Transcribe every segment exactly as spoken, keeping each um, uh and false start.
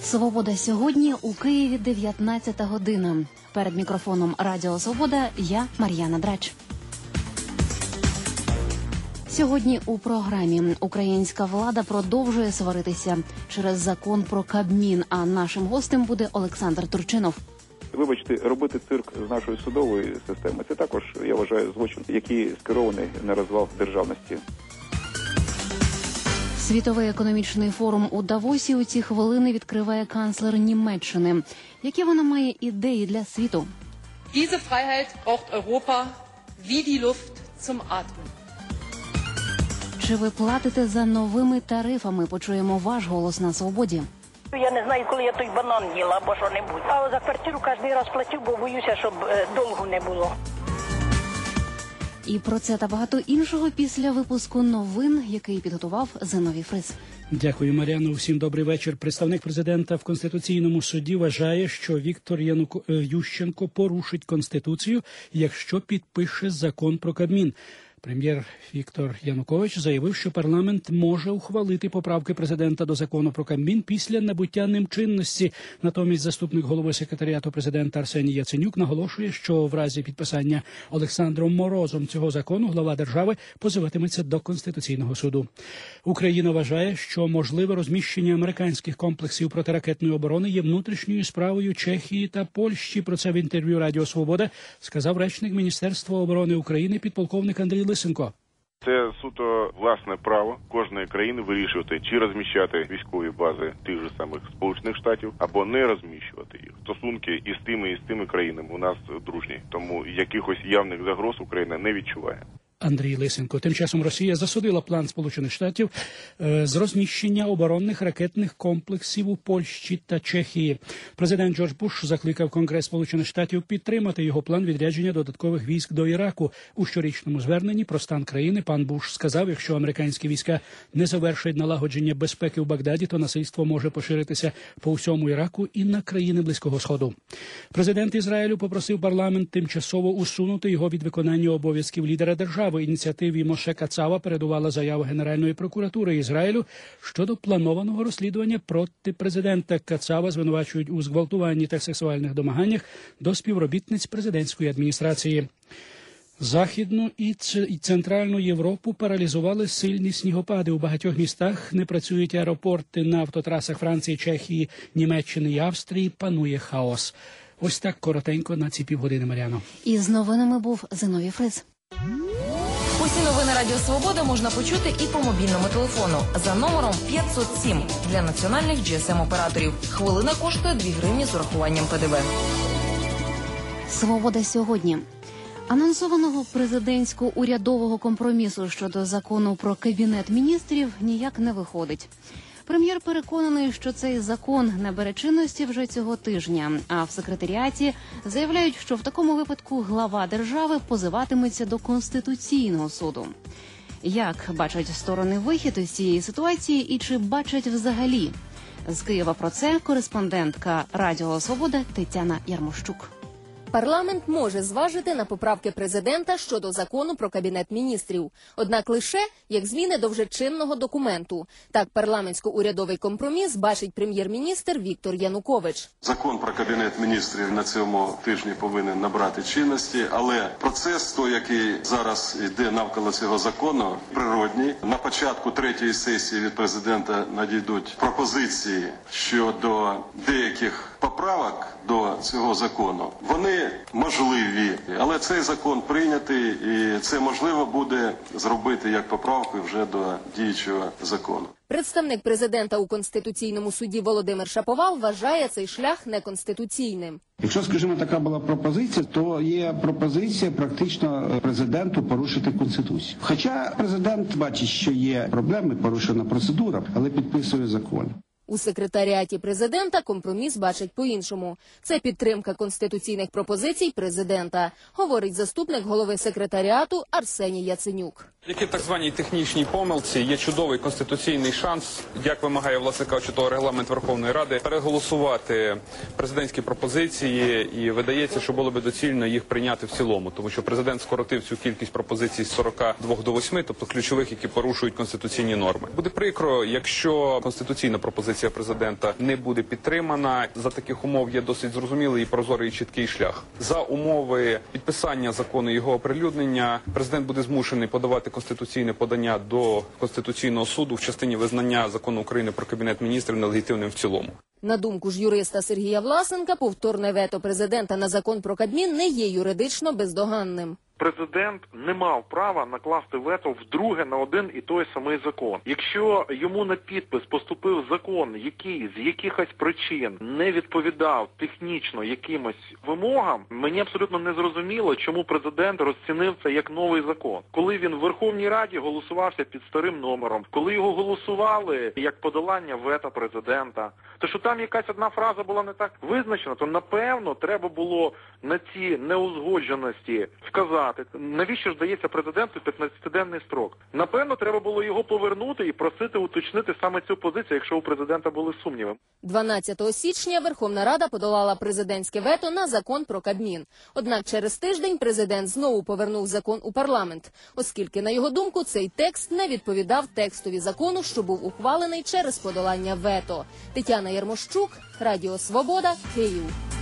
Свобода сьогодні, у Києві дев'ятнадцята година. Перед мікрофоном Радіо Свобода я, Мар'яна Драч. Сьогодні у програмі українська влада продовжує сваритися через закон про Кабмін, а нашим гостем буде Олександр Турчинов. Вибачте, робити цирк з нашої судової системи – це також, я вважаю, злочин, який скерований на розвал державності. Світовий економічний форум у Давосі у ці хвилини відкриває канцлер Німеччини. Які вона має ідеї для світу? Diese Freiheit braucht Europa wie die Luft zum Atmen. Чи ви платите за новими тарифами? Почуємо ваш голос на свободі. Я не знаю, коли я той банан їла або що-небудь. А за квартиру кожен раз платю, бо боюся, щоб довго не було. І про це та багато іншого після випуску новин, який підготував Зиновій Фрис. Дякую, Мар'яно. Усім добрий вечір. Представник президента в Конституційному суді вважає, що Віктор Януко... Ющенко порушить Конституцію, якщо підпише закон про Кабмін. Прем'єр Віктор Янукович заявив, що парламент може ухвалити поправки президента до закону про Кабмін після набуття ним чинності. Натомість заступник голови секретаріату президента Арсеній Яценюк наголошує, що в разі підписання Олександром Морозом цього закону глава держави позиватиметься до Конституційного суду. Україна вважає, що можливе розміщення американських комплексів протиракетної оборони є внутрішньою справою Чехії та Польщі. Про це в інтерв'ю Радіо Свобода сказав речник Міністерства оборони України підполковник Андрій Лисенко. Це суто власне право кожної країни вирішувати, чи розміщати військові бази тих же самих Сполучених Штатів, або не розміщувати їх. Стосунки і з тими, і з тими країнами у нас дружні, тому якихось явних загроз Україна не відчуває. Андрій Лисенко. Тим часом Росія засудила план Сполучених Штатів е, з розміщення оборонних ракетних комплексів у Польщі та Чехії. Президент Джордж Буш закликав Конгрес Сполучених Штатів підтримати його план відрядження додаткових військ до Іраку. У щорічному зверненні про стан країни пан Буш сказав, якщо американські війська не завершать налагодження безпеки в Багдаді, то насильство може поширитися по всьому Іраку і на країни Близького Сходу. Президент Ізраїлю попросив парламент тимчасово усунути його від виконання обов'язків лідера держави. В ініціативі Моше Кацава передувала заява Генеральної прокуратури Ізраїлю щодо планованого розслідування проти президента. Кацава звинувачують у зґвалтуванні та сексуальних домаганнях до співробітниць президентської адміністрації. Західну і центральну Європу паралізували сильні снігопади. У багатьох містах не працюють аеропорти, на автотрасах Франції, Чехії, Німеччини і Австрії панує хаос. Ось так коротенько на ці півгодини, Мар'яно. І з новинами був Зиновій Фрис. Усі новини Радіо Свобода можна почути і по мобільному телефону за номером п'ятсот сім для національних джі ес ем-операторів. Хвилина коштує дві гривні з урахуванням пе де ве. Свобода сьогодні. Анонсованого президентсько-урядового компромісу щодо закону про Кабінет міністрів ніяк не виходить. Прем'єр переконаний, що цей закон набере чинності вже цього тижня, а в секретаріаті заявляють, що в такому випадку глава держави позиватиметься до Конституційного суду. Як бачать сторони вихід із цієї ситуації і чи бачать взагалі? З Києва про це кореспондентка Радіо Свобода Тетяна Ярмощук. Парламент може зважити на поправки президента щодо закону про Кабінет міністрів. Однак лише як зміни до вже чинного документу. Так парламентсько-урядовий компроміс бачить прем'єр-міністр Віктор Янукович. Закон про Кабінет міністрів на цьому тижні повинен набрати чинності, але процес, той, який зараз йде навколо цього закону, природній. На початку третьої сесії від президента надійдуть пропозиції щодо деяких поправок до цього закону. Вони можливі, але цей закон прийнятий, і це можливо буде зробити як поправку вже до діючого закону. Представник президента у Конституційному суді Володимир Шаповал вважає цей шлях неконституційним. Якщо, скажімо, така була пропозиція, то є пропозиція практично президенту порушити Конституцію. Хоча президент бачить, що є проблеми, порушена процедура, але підписує закон. У секретаріаті президента компроміс бачать по-іншому. Це підтримка конституційних пропозицій президента, говорить заступник голови секретаріату Арсеній Яценюк. Які так званій технічній помилці є чудовий конституційний шанс, як вимагає, власне кажучи, того регламент Верховної Ради, переголосувати президентські пропозиції, і видається, що було би доцільно їх прийняти в цілому, тому що президент скоротив цю кількість пропозицій з сорока двох до восьми, тобто ключових, які порушують конституційні норми. Буде прикро, якщо конституційна пропозиція президента не буде підтримана. За таких умов є досить зрозумілий і прозорий і чіткий шлях. За умови підписання закону і його оприлюднення президент буде змушений подавати конституційне подання до Конституційного суду в частині визнання закону України про Кабінет міністрів нелегітимним в цілому. На думку ж юриста Сергія Власенка, повторне вето президента на закон про Кабмін не є юридично бездоганним. Президент не мав права накласти вето вдруге на один і той самий закон. Якщо йому на підпис поступив закон, який з якихось причин не відповідав технічно якимось вимогам, мені абсолютно не зрозуміло, чому президент розцінив це як новий закон. Коли він в Верховній Раді голосувався під старим номером, коли його голосували як подолання вето президента, то що там якась одна фраза була не так визначена, то напевно треба було на ці неузгодженості вказати. Навіщо ж дається президенту п'ятнадцятиденний строк? Напевно, треба було його повернути і просити уточнити саме цю позицію, якщо у президента були сумніви. дванадцятого січня Верховна Рада подолала президентське вето на закон про Кабмін. Однак через тиждень президент знову повернув закон у парламент, оскільки, на його думку, цей текст не відповідав текстові закону, що був ухвалений через подолання вето. Тетяна Ярмощук, Радіо Свобода, Київ.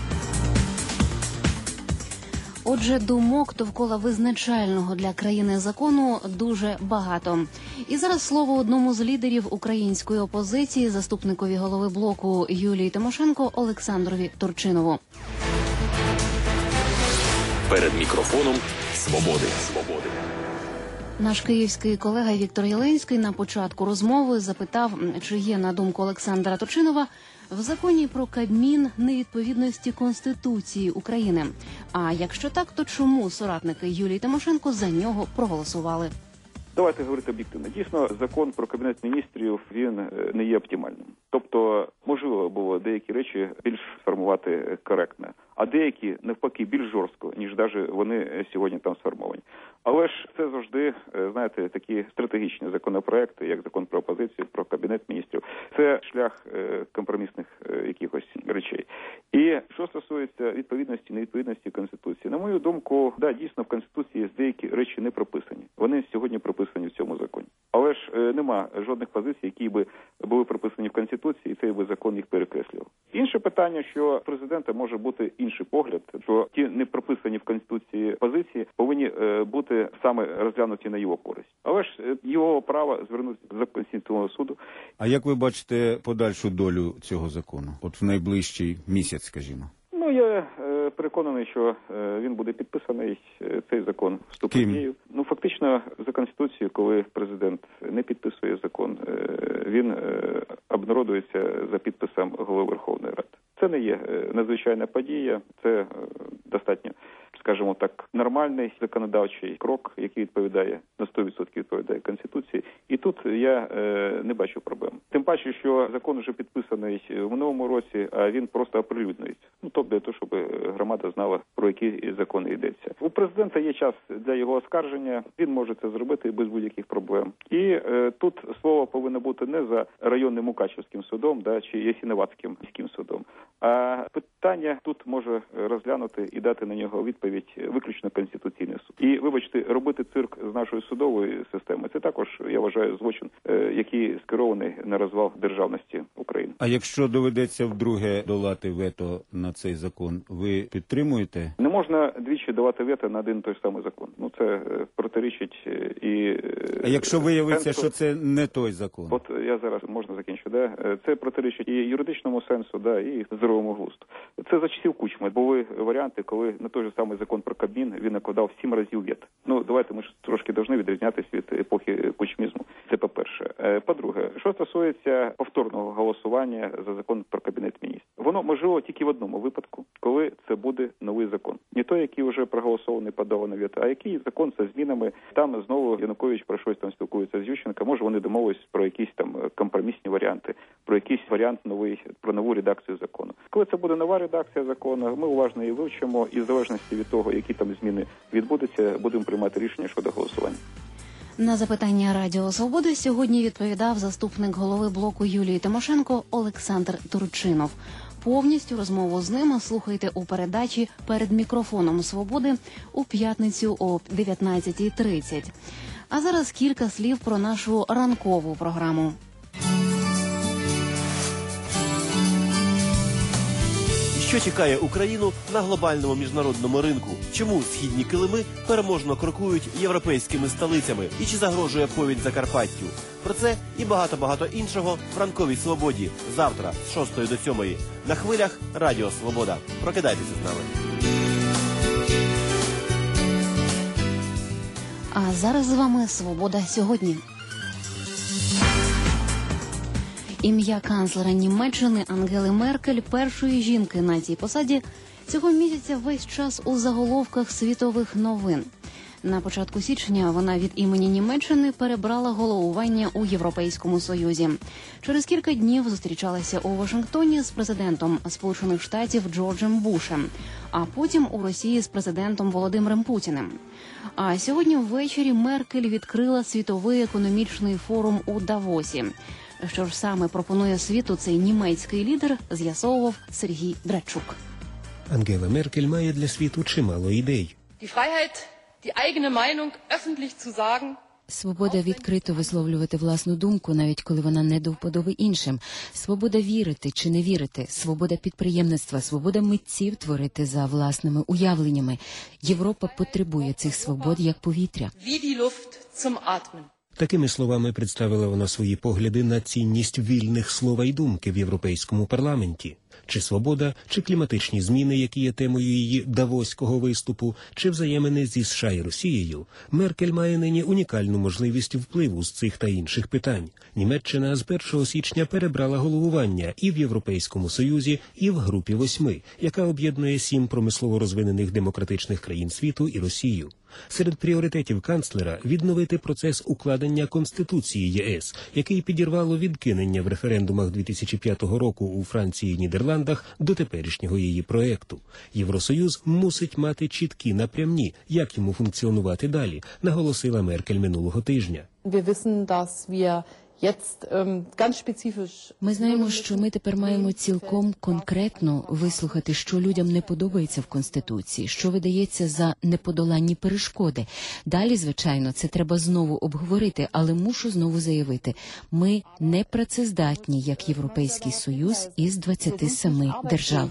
Отже, думок довкола визначального для країни закону дуже багато. І зараз слово одному з лідерів української опозиції, заступникові голови блоку Юлії Тимошенко Олександрові Турчинову. Перед мікрофоном «Свободи». Свободи. Наш київський колега Віктор Єленський на початку розмови запитав, чи є, на думку Олександра Турчинова, в законі про Кабмін невідповідності Конституції України. А якщо так, то чому соратники Юлії Тимошенко за нього проголосували? Давайте говорити об'єктивно. Дійсно, закон про Кабінет міністрів, він не є оптимальним. Тобто, можливо було деякі речі більш сформувати коректно, а деякі, навпаки, більш жорстко, ніж навіть вони сьогодні там сформовані. Але ж це завжди, знаєте, такі стратегічні законопроекти, як закон про опозицію, про Кабінет міністрів. Це шлях компромісних якихось речей. І що стосується відповідності, невідповідності Конституції, на мою думку, да, дійсно в Конституції деякі речі не прописані. Вони сьогодні прописані в цьому законі. Але ж нема жодних позицій, які би були прописані в Конституції, і цей би закон їх перекреслював. Інше питання, що у президента може бути інший погляд, що ті не прописані в Конституції позиції повинні бути саме розглянуті на його користь. Але ж його право звернутися до Конституційного суду. А як ви бачите подальшу долю цього закону? От в найближчий місяць, скажімо. Ну, я е, переконаний, що е, він буде підписаний, е, цей закон вступить в дію. Ну, фактично, за Конституцією, коли президент не підписує закон, е, він е, обнародується за підписом голови Верховної Ради. Це не є е, надзвичайна подія, це е, достатньо, скажімо так, нормальний законодавчий крок, який відповідає, на сто відсотків відповідає Конституції. І тут я е, не бачу проблем. Тим паче, що закон вже підписаний в минулому році, а він просто оприлюднюється. Ну, тобто для того, щоб громада знала, про які закони йдеться. У президента є час для його оскарження, він може це зробити без будь-яких проблем. І е, тут слово повинно бути не за районним Мукачевським судом, да, чи Ясінуватським міським судом, а питання тут може розглянути і дати на нього відповідь виключно Конституційний суд. І, вибачте, робити цирк з нашої судової системи, це також, я вважаю, злочин, е, який скерований на розвал державності України. А якщо доведеться вдруге долати вето на цей закон, ви підтримуєте? Не можна двічі давати вето на один і той самий закон. Ну, це е, протирічить і... А якщо виявиться, що це не той закон? От я зараз, можна закінчу, да? Це протирічить і юридичному сенсу, да, і здоровому глузду. Це за часів Кучми. Були варіанти, коли на той же самий закон про Кабмін він накладав сім разів вето. Ну, давайте ми ж трошки повинні відрізнятися від епохи кучмізму. Це по-перше. По-друге, що стосується повторного голосування за закон про Кабінет міністрів. Воно можливо тільки в одному випадку, коли це буде новий закон. Не той, який вже проголосований, подаваний вето, а який закон зі змінами. Там знову Янукович про щось там спілкується з Ющенко. Може, вони домовились про якісь там компромісні варіанти, про якийсь варіант новий, про нову редакцію закону. Коли це буде нова редакція закону, ми уважно її вивчимо і в залежності від того, які там зміни відбудуться, будемо приймати рішення щодо голосування. На запитання Радіо Свобода сьогодні відповідав заступник голови блоку Юлії Тимошенко Олександр Турчинов. Повністю розмову з ним слухайте у передачі «Перед мікрофоном Свободи» у п'ятницю о дев'ятнадцятій тридцять. А зараз кілька слів про нашу ранкову програму. Що чекає Україну на глобальному міжнародному ринку? Чому східні килими переможно крокують європейськими столицями? І чи загрожує повінь Закарпаттю? Про це і багато-багато іншого в ранковій свободі. Завтра з шостої до сьомої на хвилях Радіо Свобода. Прокидайтеся з нами. А зараз з вами «Свобода сьогодні». Ім'я канцлера Німеччини Ангели Меркель, першої жінки на цій посаді, цього місяця весь час у заголовках світових новин. На початку січня вона від імені Німеччини перебрала головування у Європейському Союзі. Через кілька днів зустрічалася у Вашингтоні з президентом Сполучених Штатів Джорджем Бушем, а потім у Росії з президентом Володимиром Путіним. А сьогодні ввечері Меркель відкрила світовий економічний форум у Давосі. Що ж саме пропонує світу цей німецький лідер, з'ясовував Сергій Драчук. Ангела Меркель має для світу чимало ідей. Die Freiheit, die eigene Meinung öffentlich zu sagen. Свобода відкрито висловлювати власну думку, навіть коли вона не до вподоби іншим. Свобода вірити чи не вірити. Свобода підприємництва. Свобода митців творити за власними уявленнями. Європа потребує цих свобод як повітря. Wie die Luft zum Atmen. Такими словами представила вона свої погляди на цінність вільних слова й думки в Європейському парламенті. Чи свобода, чи кліматичні зміни, які є темою її давоського виступу, чи взаємини зі США і Росією, Меркель має нині унікальну можливість впливу з цих та інших питань. Німеччина з першого січня перебрала головування і в Європейському Союзі, і в Групі восьми, яка об'єднує сім промислово розвинених демократичних країн світу і Росію. Серед пріоритетів канцлера – відновити процес укладення Конституції ЄС, який підірвало відкинення в референдумах дві тисячі п'ятого року у Франції і Нідерландах до теперішнього її проекту. Євросоюз мусить мати чіткі напрямні, як йому функціонувати далі, наголосила Меркель минулого тижня. Ми знаємо, що ми тепер маємо цілком конкретно вислухати, що людям не подобається в Конституції, що видається за неподоланні перешкоди. Далі, звичайно, це треба знову обговорити, але мушу знову заявити, ми не працездатні, як Європейський Союз із двадцяти семи держав.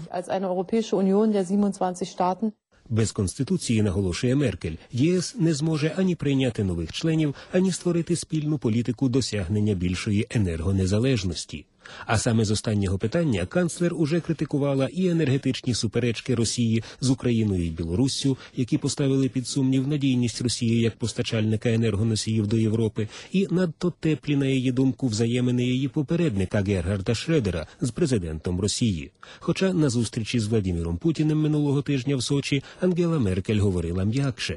Без Конституції, наголошує Меркель, ЄС не зможе ані прийняти нових членів, ані створити спільну політику досягнення більшої енергонезалежності. А саме з останнього питання канцлер уже критикувала і енергетичні суперечки Росії з Україною і Білоруссю, які поставили під сумнів надійність Росії як постачальника енергоносіїв до Європи, і надто теплі, на її думку, взаємини її попередника Герхарда Шредера з президентом Росії. Хоча на зустрічі з Владимиром Путіним минулого тижня в Сочі Ангела Меркель говорила м'якше.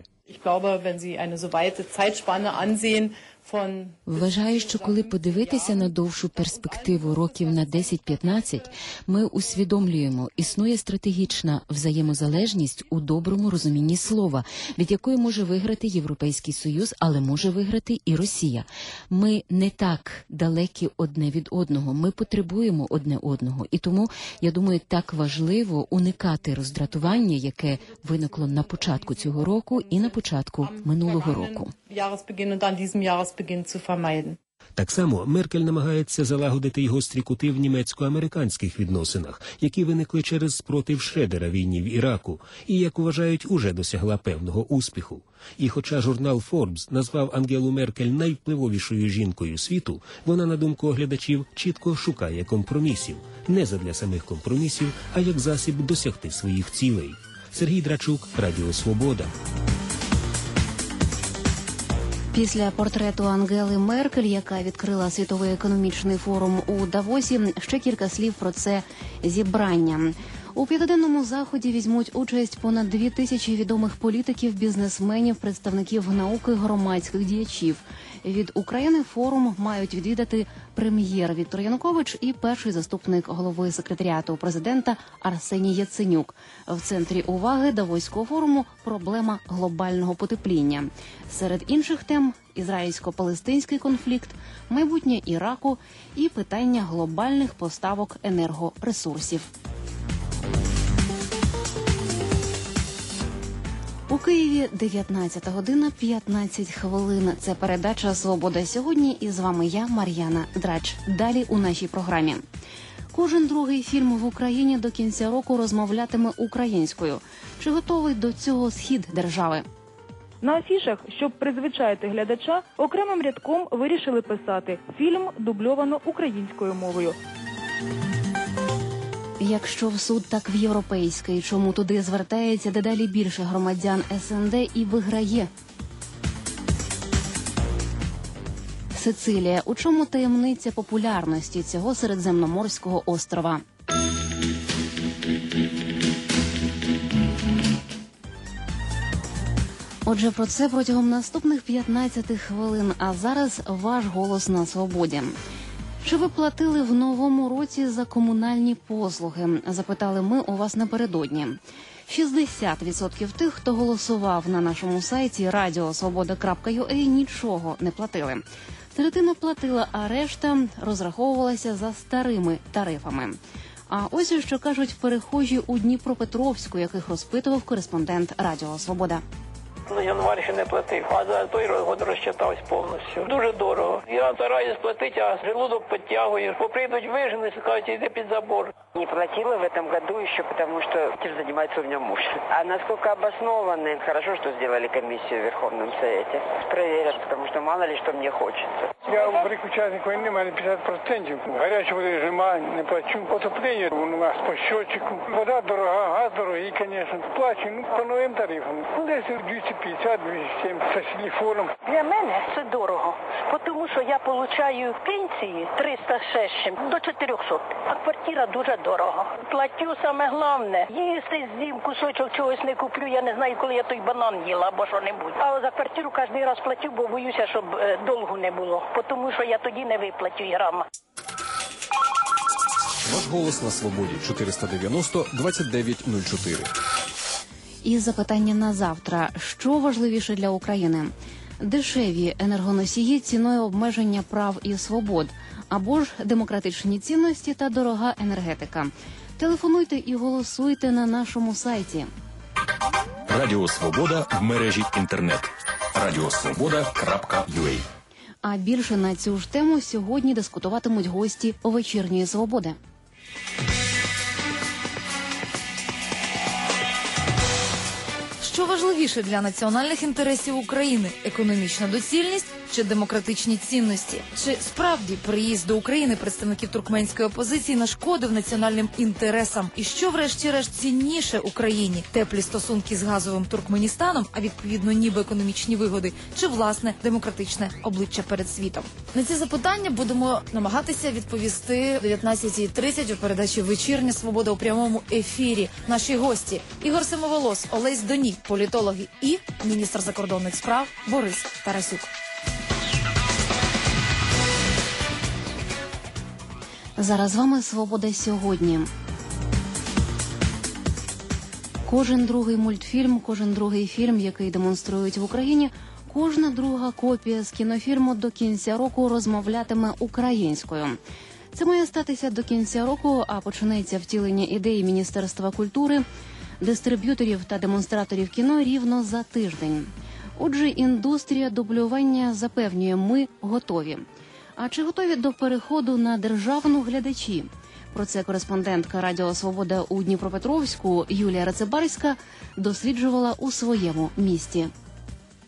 Вважаю, що коли подивитися на довшу перспективу років на десять-п'ятнадцять, ми усвідомлюємо, існує стратегічна взаємозалежність у доброму розумінні слова, від якої може виграти Європейський Союз, але може виграти і Росія. Ми не так далекі одне від одного, ми потребуємо одне одного. І тому, я думаю, так важливо уникати роздратування, яке виникло на початку цього року і на початку минулого року. Так само Меркель намагається залагодити й гострі кути в німецько-американських відносинах, які виникли через спротив Шредера війні в Іраку, і, як вважають, уже досягла певного успіху. І хоча журнал Forbes назвав Ангелу Меркель найвпливовішою жінкою світу, вона, на думку оглядачів, чітко шукає компромісів. Не задля самих компромісів, а як засіб досягти своїх цілей. Сергій Драчук, Радіо Свобода. Після портрету Ангели Меркель, яка відкрила світовий економічний форум у Давосі, ще кілька слів про це зібрання. У п'ятиденному заході візьмуть участь понад дві тисячі відомих політиків, бізнесменів, представників науки, громадських діячів. Від України форум мають відвідати прем'єр Віктор Янукович і перший заступник голови секретаріату президента Арсеній Яценюк. В центрі уваги Давоського форуму проблема глобального потепління. Серед інших тем – ізраїльсько-палестинський конфлікт, майбутнє Іраку і питання глобальних поставок енергоресурсів. У Києві дев'ятнадцята година п'ятнадцять хвилин. Це передача «Свобода сьогодні» і з вами я, Мар'яна Драч. Далі у нашій програмі. Кожен другий фільм в Україні до кінця року розмовлятиме українською. Чи готовий до цього схід держави? На афішах, щоб призвичаїти глядача, окремим рядком вирішили писати «Фільм дубльовано українською мовою». Якщо в суд, так в європейський. Чому туди звертається дедалі більше громадян ес ен де і виграє? Сицилія. У чому таємниця популярності цього середземноморського острова? Отже, про це протягом наступних п'ятнадцяти хвилин. А зараз ваш голос на свободі. Чи ви платили в новому році за комунальні послуги? Запитали ми у вас напередодні. шістдесят відсотків тих, хто голосував на нашому сайті радіо свобода крапка ю а, нічого не платили. Третина платила, а решта розраховувалася за старими тарифами. А ось що кажуть перехожі у Дніпропетровську, яких розпитував кореспондент Радіо Свобода. На январі ще не платив, а за той год розчитався повністю. Дуже дорого. Я стараюсь платити, а желудок підтягує. Бо прийдуть вижені, скажуть, йди під забор. Не платила в этом году еще, потому что этим занимается у меня муж. А насколько обоснованно, хорошо, что сделали комиссию в Верховном Совете. Проверят, потому что мало ли что мне хочется. Я в учасник війни, в мене п'ятдесят відсотків. Гарячу води немає, не плачу. Потеплення у нас по щотчику. Вода дорога, газ дорогий, звісно. Плачу, ну, по новим тарифам. Ну, десь двісті п'ятдесят - двісті сімдесят з телефоном. Для мене це дорого, тому що я получаю пенсії триста шість до чотирьохсот, а квартира дуже дорого. Платю саме головне. Їсти з'їм кусочок чогось не куплю, я не знаю, коли я той банан їла або що-небудь. А за квартиру кожен раз платю, бо боюся, щоб е, долгу не було, тому що я тоді не виплатю і грама. Ваш голос на свободі. чотириста дев'яносто двадцять дев'ять нуль чотири. І запитання на завтра. Що важливіше для України? Дешеві енергоносії ціною обмеження прав і свобод, або ж демократичні цінності та дорога енергетика. Телефонуйте і голосуйте на нашому сайті. Радіо Свобода в мережі інтернет. радіосвобода крапка ю а. А більше на цю ж тему сьогодні дискутуватимуть гості «Вечірньої свободи». Що важливіше для національних інтересів України – економічна доцільність чи демократичні цінності? Чи справді приїзд до України представників туркменської опозиції нашкодив національним інтересам? І що врешті-решт цінніше Україні – теплі стосунки з газовим Туркменістаном, а відповідно ніби економічні вигоди, чи власне демократичне обличчя перед світом? На ці запитання будемо намагатися відповісти о дев'ятнадцятій тридцять у передачі «Вечірня свобода» у прямому ефірі. Наші гості – Ігор Семоволос, Олесь Доній, політологи і міністр закордонних справ Борис Тарасюк. Зараз з вами «Свобода сьогодні». Кожен другий мультфільм, кожен другий фільм, який демонструють в Україні, кожна друга копія з кінофільму до кінця року розмовлятиме українською. Це має статися до кінця року, а почнеться втілення ідеї Міністерства культури, дистриб'юторів та демонстраторів кіно рівно за тиждень. Отже, індустрія дублювання запевнює, ми готові. А чи готові до переходу на державну глядачі? Про це кореспондентка Радіо Свобода у Дніпропетровську Юлія Рацебарська досліджувала у своєму місті.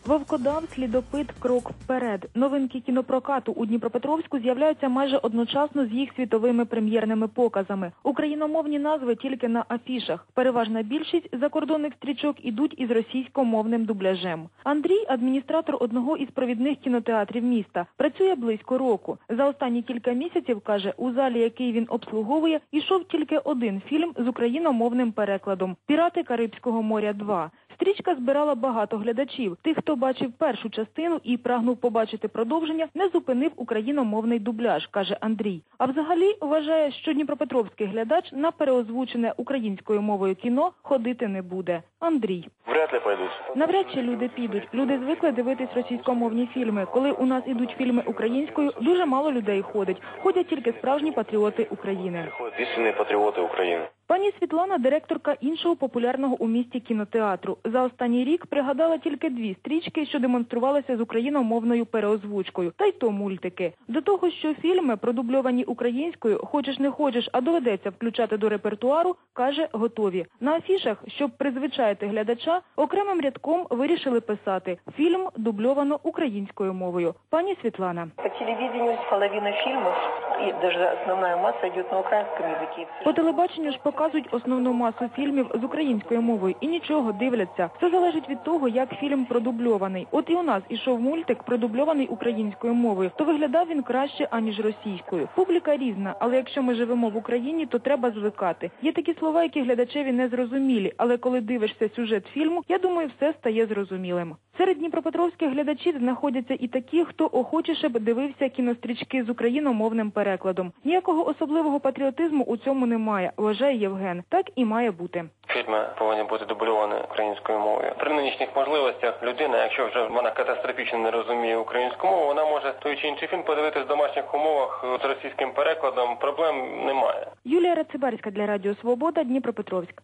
Вовкодав, Слідопит, Крок вперед. Новинки кінопрокату у Дніпропетровську з'являються майже одночасно з їх світовими прем'єрними показами. Україномовні назви тільки на афішах. Переважна більшість закордонних стрічок ідуть із російськомовним дубляжем. Андрій – адміністратор одного із провідних кінотеатрів міста. Працює близько року. За останні кілька місяців, каже, у залі, який він обслуговує, ішов тільки один фільм з україномовним перекладом «Пірати Карибського моря два». Стрічка збирала багато глядачів. Тих, хто бачив першу частину і прагнув побачити продовження, не зупинив україномовний дубляж, каже Андрій. А взагалі вважає, що дніпропетровський глядач на переозвучене українською мовою кіно ходити не буде. Андрій. Вряд ли пойдуть. Навряд чи люди підуть. Люди звикли дивитись російськомовні фільми. Коли у нас ідуть фільми українською, дуже мало людей ходить. Ходять тільки справжні патріоти України. Ходять істинні патріоти України. Пані Світлана – директорка іншого популярного у місті кінотеатру. За останній рік пригадала тільки дві стрічки, що демонструвалися з україномовною переозвучкою. Та й то мультики. До того, що фільми, продубльовані українською, хочеш не хочеш, а доведеться включати до репертуару, каже, готові. На афішах, щоб призвичаїти глядача, окремим рядком вирішили писати «Фільм дубльовано українською мовою». Пані Світлана. По телевидению половина фільмів, і навіть основна маса йде на українському язикі. По телебаченню ж показують основну масу фільмів з українською мовою і нічого, дивляться. Це залежить від того, як фільм продубльований. От і у нас ішов мультик, продубльований українською мовою, то виглядав він краще, аніж російською. Публіка різна, але якщо ми живемо в Україні, то треба звикати. Є такі слова, які глядачеві не зрозумілі, але коли дивишся сюжет фільму, я думаю, все стає зрозумілим. Серед дніпропетровських глядачів знаходяться і такі, хто охочіше б дивився кінострічки з україномовним перекладом. Ніякого особливого патріотизму у цьому немає, вважає Євген. Так і має бути. Фільми повинні бути дубльовані українською мовою. При нинішніх можливостях людина, якщо вже вона катастрофічно не розуміє українську мову, вона може той чи інший фільм подивитися в домашніх умовах з російським перекладом. Проблем немає. Юлія Рацибарська для Радіо Свобода, Дніпропетровськ.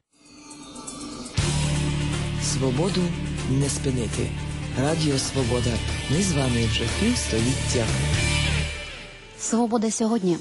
Свободу не спинити. Радіо Свобода. Ми з вами вже півстоліття. Свобода сьогодні.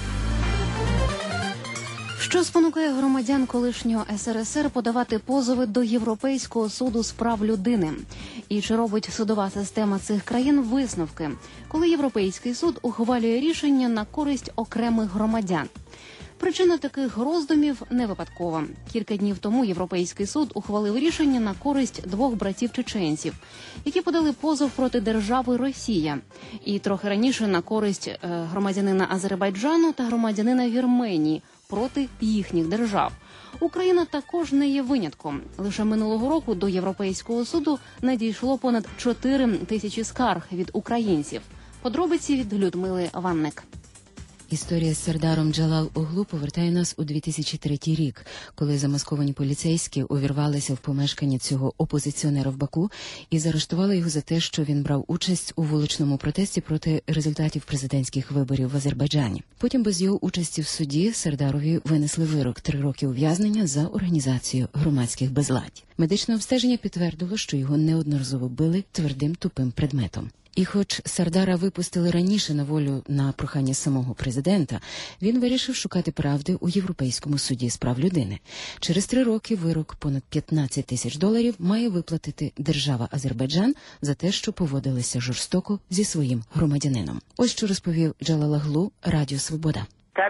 Що спонукає громадян колишнього ес ер ес ер подавати позови до Європейського суду з прав людини? І чи робить судова система цих країн висновки, коли Європейський суд ухвалює рішення на користь окремих громадян? Причина таких роздумів не випадкова. Кілька днів тому Європейський суд ухвалив рішення на користь двох братів-чеченців, які подали позов проти держави Росія. І трохи раніше на користь громадянина Азербайджану та громадянина Вірменії проти їхніх держав. Україна також не є винятком. Лише минулого року до Європейського суду надійшло понад чотири тисячі скарг від українців. Подробиці від Людмили Ванник. Історія з Сердаром Джалал-Оглу повертає нас у дві тисячі третій рік, коли замасковані поліцейські увірвалися в помешкання цього опозиціонера в Баку і заарештували його за те, що він брав участь у вуличному протесті проти результатів президентських виборів в Азербайджані. Потім без його участі в суді Сердарові винесли вирок – три роки ув'язнення за організацію громадських безладь. Медичне обстеження підтвердило, що його неодноразово били твердим тупим предметом. І хоч Сардара випустили раніше на волю на прохання самого президента, він вирішив шукати правди у Європейському суді з прав людини. Через три роки вирок понад п'ятнадцять тисяч доларів має виплатити держава Азербайджан за те, що поводилися жорстоко зі своїм громадянином. Ось що розповів Джалал-Оглу Радіо Свобода.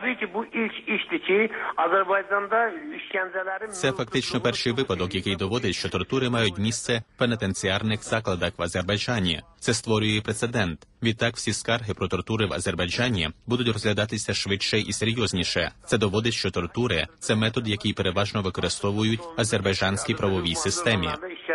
Це фактично перший випадок, який доводить, що тортури мають місце в пенітенціарних закладах в Азербайджані. Це створює прецедент. Відтак всі скарги про тортури в Азербайджані будуть розглядатися швидше і серйозніше. Це доводить, що тортури – це метод, який переважно використовують в азербайджанській правовій системі.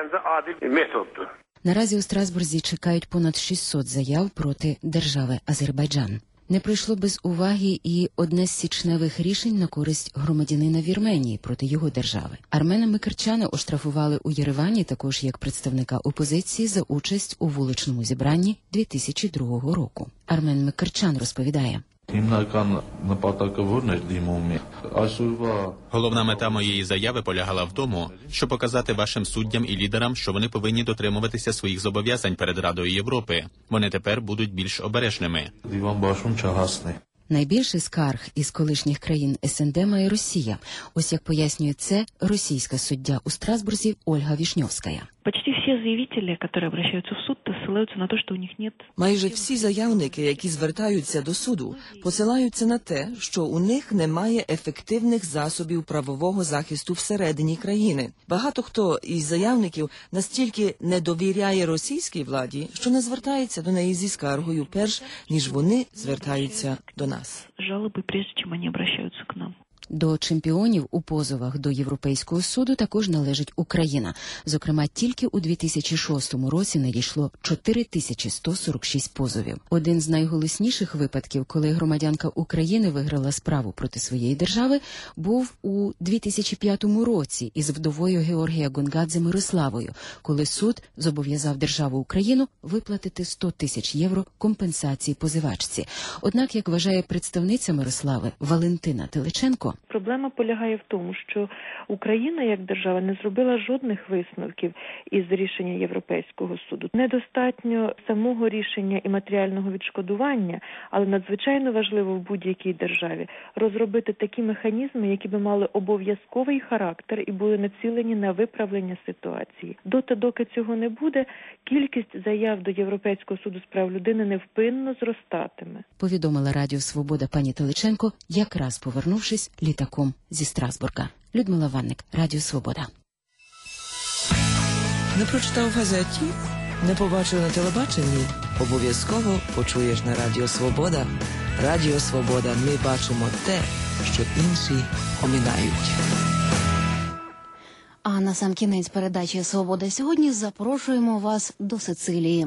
Наразі у Страсбурзі чекають понад шістсот заяв проти держави Азербайджан. Не пройшло без уваги і одне з січневих рішень на користь громадянина Вірменії проти його держави. Армена Микирчана оштрафували у Єревані також як представника опозиції за участь у вуличному зібранні дві тисячі другого року. Армен Микирчан розповідає. Головна мета моєї заяви полягала в тому, щоб показати вашим суддям і лідерам, що вони повинні дотримуватися своїх зобов'язань перед Радою Європи. Вони тепер будуть більш обережними. Найбільше скарг із колишніх країн ес ен де має Росія. Ось як пояснює це російська суддя у Страсбурзі Ольга Вішньовська. Почти всі заявителі, які обращаються в суд, посилаються на те, що у них нет... Майже всі заявники, які звертаються до суду, посилаються на те, що у них немає ефективних засобів правового захисту всередині країни. Багато хто із заявників настільки не довіряє російській владі, що не звертається до неї зі скаргою перш, ніж вони звертаються до нас. Жалоби, прежде чим вони обращаються к нам. До чемпіонів у позовах до Європейського суду також належить Україна. Зокрема, тільки у дві тисячі шостому році надійшло чотири тисячі сто сорок шість позовів. Один з найголосніших випадків, коли громадянка України виграла справу проти своєї держави, був у дві тисячі п'ятому році із вдовою Георгія Гонгадзе Мирославою, коли суд зобов'язав державу Україну виплатити сто тисяч євро компенсації позивачці. Однак, як вважає представниця Мирослави Валентина Теличенко, проблема полягає в тому, що Україна як держава не зробила жодних висновків із рішення Європейського суду. Недостатньо самого рішення і матеріального відшкодування, але надзвичайно важливо в будь-якій державі розробити такі механізми, які би мали обов'язковий характер і були націлені на виправлення ситуації. Доти, доки цього не буде, кількість заяв до Європейського суду з прав людини невпинно зростатиме. Повідомила Радіо Свобода пані Теличенко, якраз повернувшись літаком зі Страсбурга. Людмила Ванник, Радіо Свобода. Не прочитав в газеті? Не побачив на телебаченні? Обов'язково почуєш на Радіо Свобода. Радіо Свобода. Ми бачимо те, що інші оминають. А на сам кінець передачі «Свобода сьогодні» запрошуємо вас до Сицилії.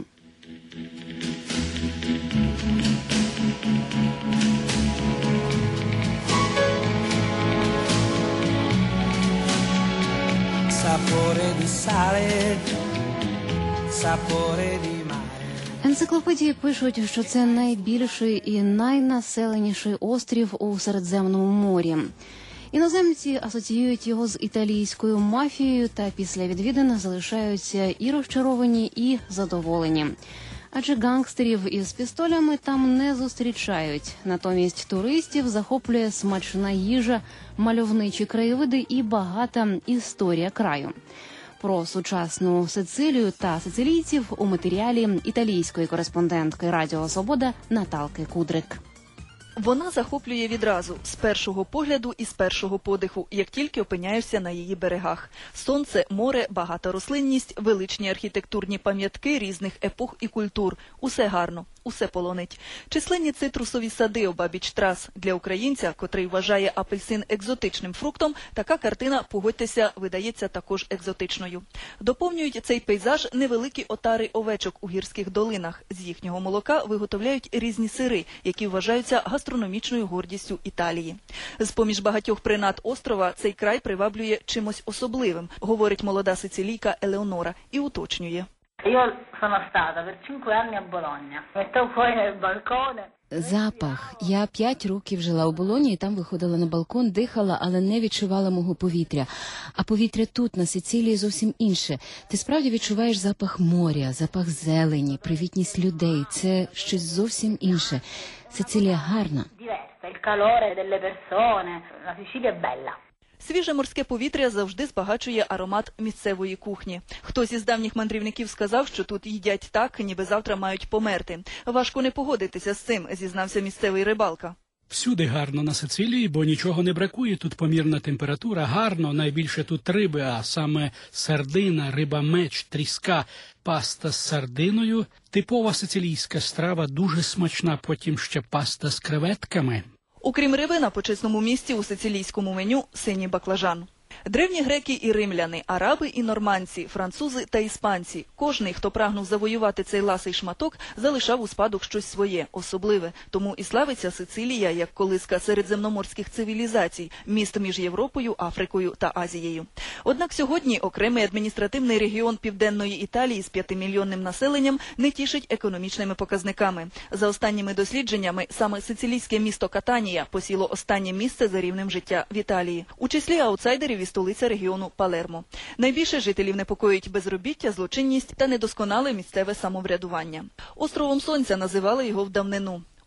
Енциклопедії пишуть, що це найбільший і найнаселеніший острів у Середземному морі. Іноземці асоціюють його з італійською мафією та після відвідин залишаються і розчаровані, і задоволені. Адже гангстерів із пістолями там не зустрічають. Натомість туристів захоплює смачна їжа, мальовничі краєвиди і багата історія краю. Про сучасну Сицилію та сицилійців у матеріалі італійської кореспондентки Радіо Свобода Наталки Кудрик. Вона захоплює відразу, з першого погляду і з першого подиху, як тільки опиняєшся на її берегах. Сонце, море, багата рослинність, величні архітектурні пам'ятки різних епох і культур. Усе гарно, усе полонить. Численні цитрусові сади обабіч трас. Для українця, котрий вважає апельсин екзотичним фруктом, така картина, погодьтеся, видається також екзотичною. Доповнюють цей пейзаж невеликі отари овечок у гірських долинах. З їхнього молока виготовляють різні сири, які вважаються гастрономічною гордістю Італії. З-поміж багатьох принад острова цей край приваблює чимось особливим, говорить молода сицилійка Елеонора і уточнює. Io sono stata per cinque anni a Bologna. Mettevo fuori nel balcone. Запах. Я п'ять років жила у Болоні і там виходила на балкон, дихала, але не відчувала мого повітря. А повітря тут, на Сицилії, зовсім інше. Ти справді відчуваєш запах моря, запах зелені, привітність людей. Це щось зовсім інше. Сицилія гарна. Diversa, il calore delle persone. La Sicilia è bella. Свіже морське повітря завжди збагачує аромат місцевої кухні. Хтось із давніх мандрівників сказав, що тут їдять так, ніби завтра мають померти. Важко не погодитися з цим, зізнався місцевий рибалка. Всюди гарно на Сицилії, бо нічого не бракує. Тут помірна температура, гарно, найбільше тут риби, а саме сардина, риба-меч, тріска, паста з сардиною. Типова сицилійська страва, дуже смачна, потім ще паста з креветками. Окрім риби, на почесному місці у сицилійському меню – синій баклажан. Древні греки і римляни, араби і нормандці, французи та іспанці. Кожний, хто прагнув завоювати цей ласий шматок, залишав у спадок щось своє, особливе. Тому і славиться Сицилія як колиска середземноморських цивілізацій, міст між Європою, Африкою та Азією. Однак сьогодні окремий адміністративний регіон Південної Італії з п'ятимільйонним населенням не тішить економічними показниками. За останніми дослідженнями, саме сицилійське місто Катанія посіло останнє місце за рівнем життя в Італії. У числі аутсайдерів і столиця регіону Палермо. Найбільше жителів непокоїть безробіття, злочинність та недосконале місцеве самоврядування. Островом Сонця називали його в давнину.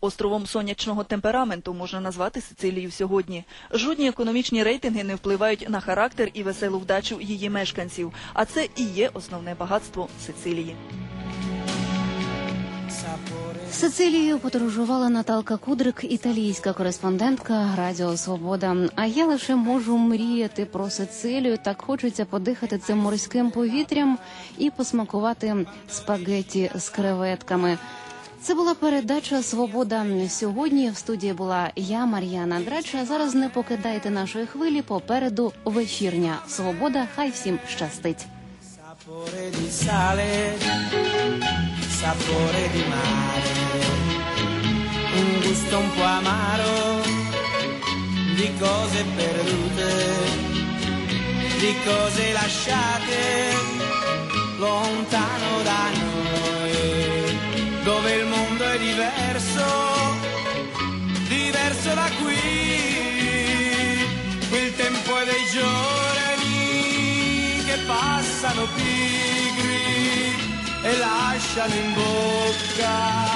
Островом сонячного темпераменту можна назвати Сицилію сьогодні. Жодні економічні рейтинги не впливають на характер і веселу вдачу її мешканців. А це і є основне багатство Сицилії. Сицилією подорожувала Наталка Кудрик, італійська кореспондентка Радіо Свобода. А я лише можу мріяти про Сицилію. Так хочеться подихати цим морським повітрям і посмакувати спагетті з креветками. Це була передача «Свобода». Сьогодні в студії була я, Мар'яна Драч. А зараз не покидайте нашої хвилі. Попереду вечірня «Свобода». Хай всім щастить. Sapore di sale, sapore di mare, un gusto un po' amaro di cose perdute, di cose lasciate lontano da noi, dove il mondo è diverso, diverso da qui, qui il tempo è dei giorni che passano pigri e lasciano in bocca